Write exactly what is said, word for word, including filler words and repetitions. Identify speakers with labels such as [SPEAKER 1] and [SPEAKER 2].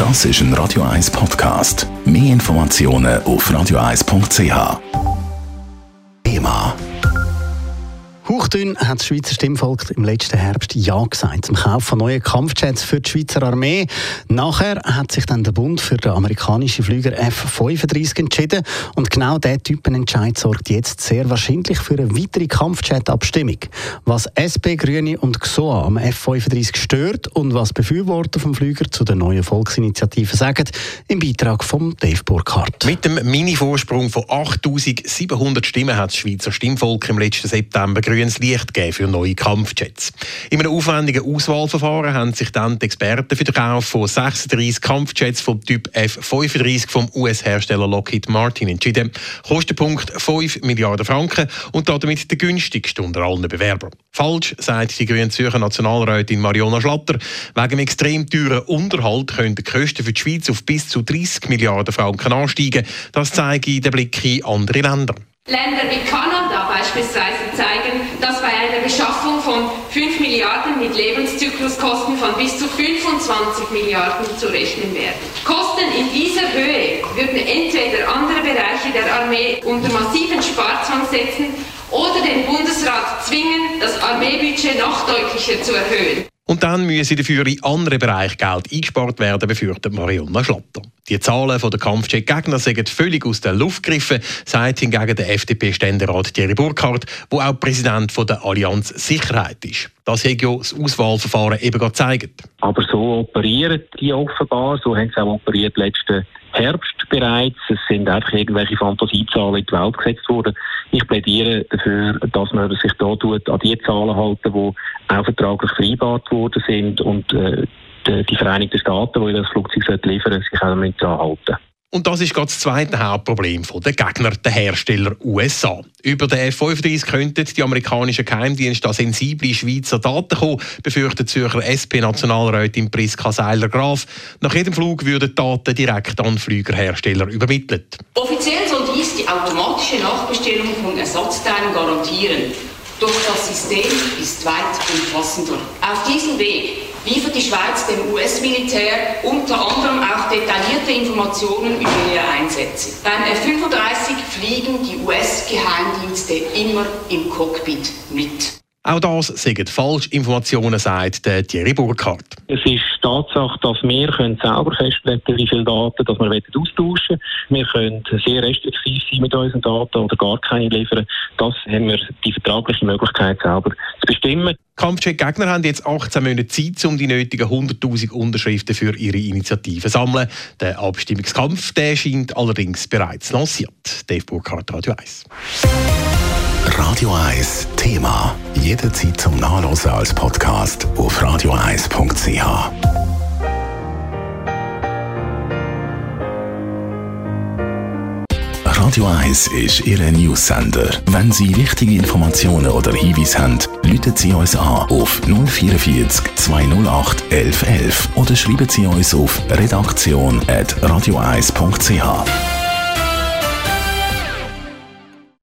[SPEAKER 1] Das ist ein Radio eins Podcast. Mehr Informationen auf radio eins punkt c h. Thema.
[SPEAKER 2] Hauchdünn hat das Schweizer Stimmvolk im letzten Herbst Ja gesagt zum Kauf von neuen Kampfjets für die Schweizer Armee. Nachher hat sich dann der Bund für den amerikanischen Flüger F fünfunddreißig entschieden. Und genau dieser Typenentscheid sorgt jetzt sehr wahrscheinlich für eine weitere Kampfjet-Abstimmung. Was S P, Grüne und G S O A am F fünfunddreißig stört und was Befürworter vom Flüger zu der neuen Volksinitiative sagen, im Beitrag von Dave Burkhardt.
[SPEAKER 3] Mit dem Mini-Vorsprung von achttausendsiebenhundert Stimmen hat das Schweizer Stimmvolk im letzten September grünes Licht gegeben für neue Kampfjets. In einem aufwendigen Auswahlverfahren haben sich dann die Experten für den Kauf von sechsunddreißig Kampfjets vom Typ F fünfunddreißig vom U S-Hersteller Lockheed Martin entschieden. Kostenpunkt fünf Milliarden Franken und damit der günstigste unter allen Bewerbern. Falsch, sagt die grüne Zürcher Nationalrätin Mariona Schlatter. Wegen dem extrem teuren Unterhalt können die Kosten für die Schweiz auf bis zu dreissig Milliarden Franken ansteigen. Das zeige der Blick in andere Länder.
[SPEAKER 4] Länder wie Kanada beispielsweise zeigen, dass bei einer Beschaffung von fünf Milliarden mit Lebenszykluskosten von bis zu fünfundzwanzig Milliarden zu rechnen wären. Kosten in dieser Höhe würden entweder andere Bereiche der Armee unter massiven Sparzwang setzen oder den Bundesrat zwingen, das Armeebudget noch deutlicher zu erhöhen.
[SPEAKER 3] Und dann müsse dafür in anderen Bereichen Geld eingespart werden, befürchtet Mariona Schlatter. Die Zahlen der Kampfjet-Gegner sind völlig aus der Luft gegriffen, sagt hingegen der F D P-Ständerat Thierry Burkhardt, der auch Präsident der Allianz Sicherheit ist. Das hat ja das Auswahlverfahren eben gezeigt.
[SPEAKER 5] Aber so operieren die offenbar, so haben sie auch operiert letzten Herbst bereits. Es sind einfach irgendwelche Fantasiezahlen in die Welt gesetzt worden. Ich plädiere dafür, dass man sich da tut, an die Zahlen halten, die auch vertraglich vereinbart worden sind und äh, die, die Vereinigten Staaten, die das Flugzeug liefern sollten, sich auch damit daran halten.
[SPEAKER 3] Und das ist gerade das zweite Hauptproblem der Gegner, der Hersteller U S A. Über den F fünfunddreißig könnten die amerikanischen Geheimdienste an sensible Schweizer Daten kommen, befürchtet Zürcher S P-Nationalrätin Priska Seiler-Graf. Nach jedem Flug würden Daten direkt an Flügerhersteller übermittelt.
[SPEAKER 6] Offiziell soll dies die automatische Nachbestellung von Ersatzteilen garantieren. Doch das System ist weit umfassender. Auf diesem Weg liefert die Schweiz dem U S-Militär unter anderem auch detaillierte Informationen über ihre Einsätze. Beim F fünfunddreißig fliegen die U S-Geheimdienste immer im Cockpit mit.
[SPEAKER 3] Auch das sind Falschinformationen, sagt Thierry Burkhardt.
[SPEAKER 5] Es ist Tatsache, dass wir können selber festlegen, wie viele Daten dass wir austauschen wollen. Wir können sehr restriktiv sein mit unseren Daten oder gar keine liefern. Das haben wir die vertragliche Möglichkeit selber zu bestimmen.
[SPEAKER 3] Kampfjet-Gegner haben jetzt achtzehn Monate Zeit, um die nötigen hunderttausend Unterschriften für ihre Initiative zu sammeln. Der Abstimmungskampf der scheint allerdings bereits lanciert. Dave Burkhardt, Radio eins.
[SPEAKER 1] Radio eins Thema. Jederzeit zum Nachlesen als Podcast auf radio eins punkt c h. Radio eins ist Ihr News-Sender. Wenn Sie wichtige Informationen oder Hinweise haben, rufen Sie uns an auf null vierundvierzig zweihundertacht elf elf oder schreiben Sie uns auf redaktion at radio eins punkt c h.